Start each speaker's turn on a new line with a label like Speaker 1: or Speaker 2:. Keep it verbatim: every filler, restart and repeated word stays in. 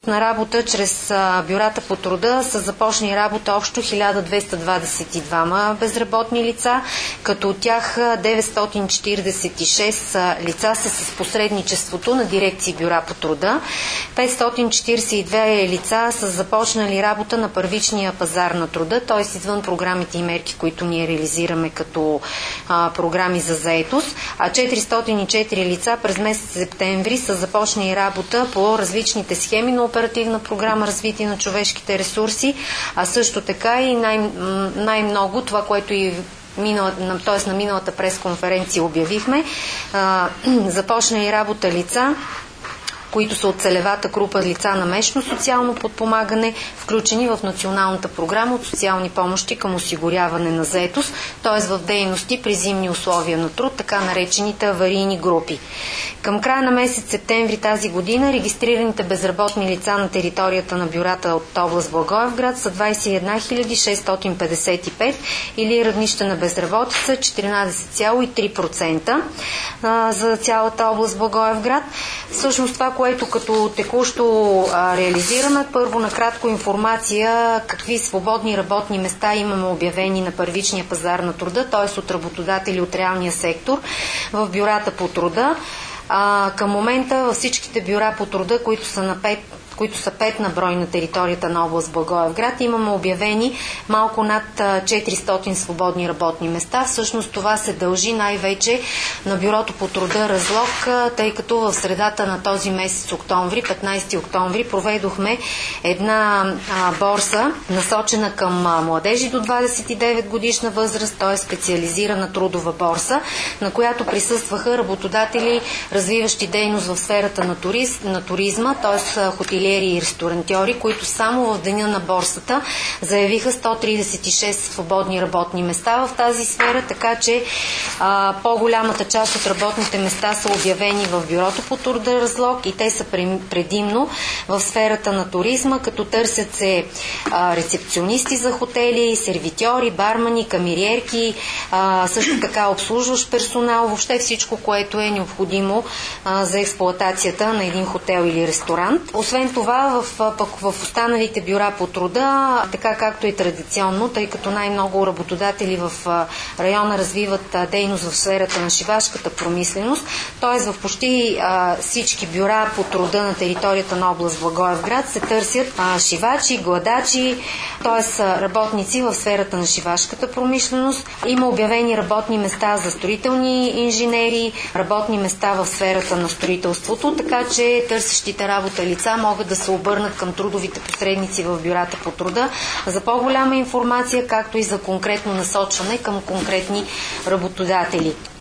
Speaker 1: на работа чрез бюрата по труда са започнали работа общо хиляда двеста двадесет и двама безработни лица, като от тях деветстотин четиридесет и шест лица са с посредничеството на дирекции бюра по труда, петстотин четиридесет и две лица са започнали работа на първичния пазар на труда, т.е. извън програмите и мерки, които ние реализираме като а, програми за заетост, а четиристотин и четири лица през месец септември са започнали работа по различните схеми на оперативна програма развитие на човешките ресурси, а също така и най- най-много това, което и т.е. на миналата пресконференция обявихме, а, започнали работа лица, които са от целевата група лица на месечно социално подпомагане, включени в националната програма от социални помощи към осигуряване на заетост, т.е. в дейности при зимни условия на труд, така наречените аварийни групи. Към края на месец септември тази година регистрираните безработни лица на територията на бюрата от област Благоевград са двадесет и една хиляди шестстотин петдесет и пет или равнище на безработица четиринадесет цяло и три процента за цялата област Благоевград. Всъщност това, което като текущо а, реализираме, първо накратко информация какви свободни работни места имаме обявени на първичния пазар на труда, т.е. от работодатели от реалния сектор в бюрата по труда. А, към момента във всичките бюра по труда, които са на пет които са пет на брой на територията на област Благоевград, имаме обявени малко над четиристотин свободни работни места. Всъщност това се дължи най-вече на бюрото по труда Разлог, тъй като в средата на този месец октомври, петнадесети октомври, проведохме една а, борса, насочена към а, младежи до двадесет и девет годишна възраст, т.е. специализирана трудова борса, на която присъстваха работодатели, развиващи дейност в сферата на, туриз, на туризма, т.е. хотелиери и ресторантьори, които само в деня на борсата заявиха сто тридесет и шест свободни работни места в тази сфера, така че а, по-голямата част от работните места са обявени в бюрото по труда Разлог и те са предимно в сферата на туризма, като търсят се а, рецепционисти за хотели, сервитьори, бармани, камериерки, а, също така обслужващ персонал, въобще всичко, което е необходимо а, за експлоатацията на един хотел или ресторант. Освен това, в, пък в останалите бюра по труда, така както и традиционно, тъй като най-много работодатели в района развиват дейност в сферата на шивашката промишленост, т.е. в почти а, всички бюра по труда на територията на област Благоевград се търсят а, шивачи, гладачи, т.е. работници в сферата на шивашката промишленост. Има обявени работни места за строителни инженери, работни места в сферата на строителството, така че търсещите работа лица могат да се обърнат към трудовите посредници в бюрата по труда за по-голяма информация, както и за конкретно насочване към конкретни работодатели.